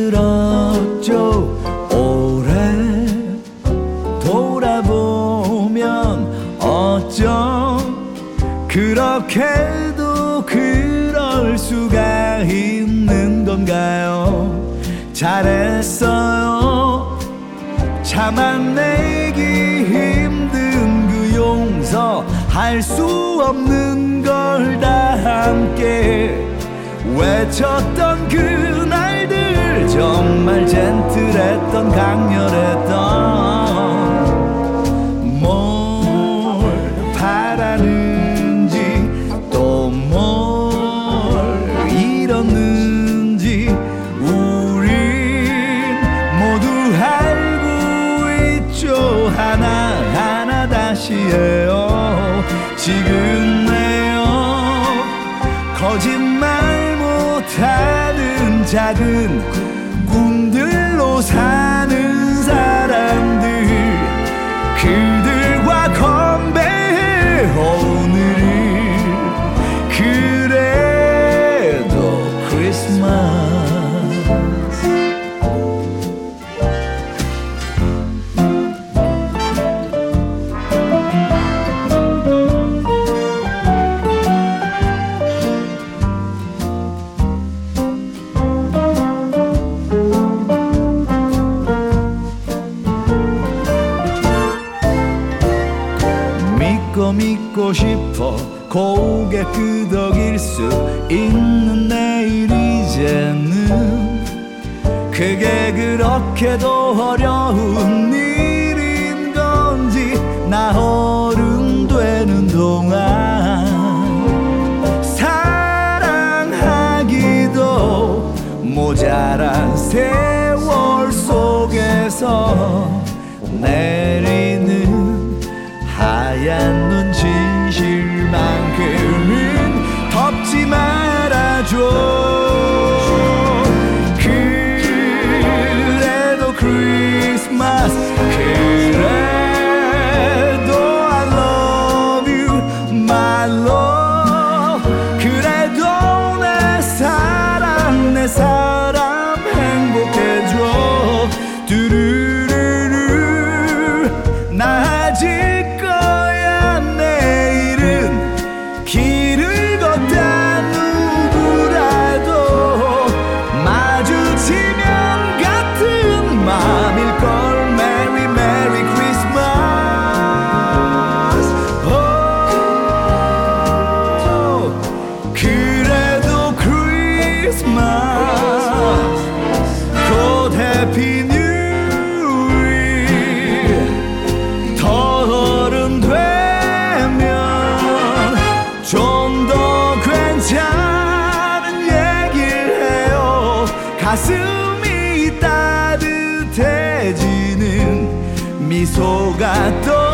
들었죠. 오래 돌아보면 어쩜 그렇게도 그럴 수가 있는 건가요. 잘했어요. 참아내기 힘든 그 용서할 수 없는 걸 다 함께 외쳤던 그날들, 정말 젠틀했던 강렬했던, 뭘 바라는지 또 뭘 잃었는지 우린 모두 알고 있죠. 하나하나 다시 해요. 지금 내요 거짓말 못하는 작은 꿈들로 사는 사람들, 그들과 건배해 오늘을. 그래도 크리스마스. 믿고 싶어 고개 끄덕일 수 있는 내일, 이제는 그게 그렇게도 어려운 일인 건지. 나 어른 되는 동안 사랑하기도 모자란 세월 속에서 내리는 하얀 눈 진실만큼은 덮지 말아줘. 그래도 크리스마스, 그래도 I love you my love. 그래도 내 사랑 내 사람 행복해줘. 두루루루 낮이 길을 걷다 누구라도 마주치면 같은 맘일걸. Merry Merry Christmas. 그래도 크리스마스 곧 해피 뉴 이어. 더 어른 되면 좀 더 괜찮은 얘기를 해요. 가슴이 따뜻해지는 미소가 또